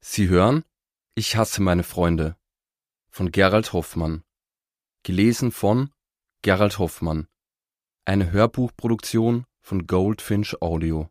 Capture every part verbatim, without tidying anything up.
Sie hören Ich hasse meine Freunde von Gerald Hoffmann. Gelesen von Gerald Hoffmann. Eine Hörbuchproduktion von Goldfinch Audio.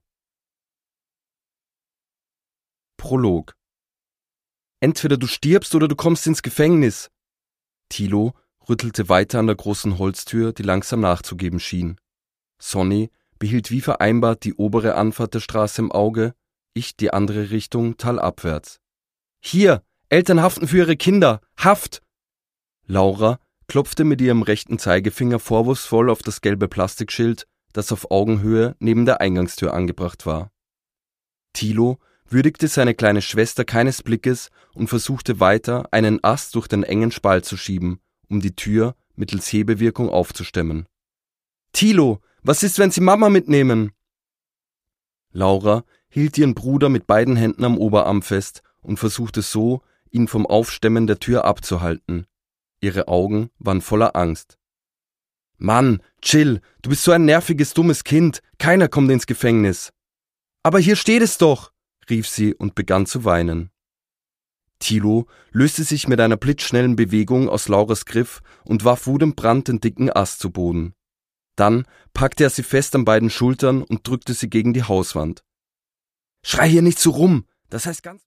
Prolog. Entweder du stirbst oder du kommst ins Gefängnis. Thilo rüttelte weiter an der großen Holztür, die langsam nachzugeben schien. Sonny behielt wie vereinbart die obere Anfahrt der Straße im Auge, ich die andere Richtung talabwärts. Hier, Eltern haften für ihre Kinder, Haft! Laura klopfte mit ihrem rechten Zeigefinger vorwurfsvoll auf das gelbe Plastikschild, das auf Augenhöhe neben der Eingangstür angebracht war. Thilo würdigte seine kleine Schwester keines Blickes und versuchte weiter, einen Ast durch den engen Spalt zu schieben, um die Tür mittels Hebewirkung aufzustemmen. »Thilo, was ist, wenn Sie Mama mitnehmen?« Laura hielt ihren Bruder mit beiden Händen am Oberarm fest und versuchte so, ihn vom Aufstemmen der Tür abzuhalten. Ihre Augen waren voller Angst. »Mann, chill, du bist so ein nerviges, dummes Kind, keiner kommt ins Gefängnis.« »Aber hier steht es doch«, rief sie und begann zu weinen. Thilo löste sich mit einer blitzschnellen Bewegung aus Lauras Griff und warf wutentbrannt den dicken Ast zu Boden. Dann packte er sie fest an beiden Schultern und drückte sie gegen die Hauswand. »Schrei hier nicht so rum, das heißt ganz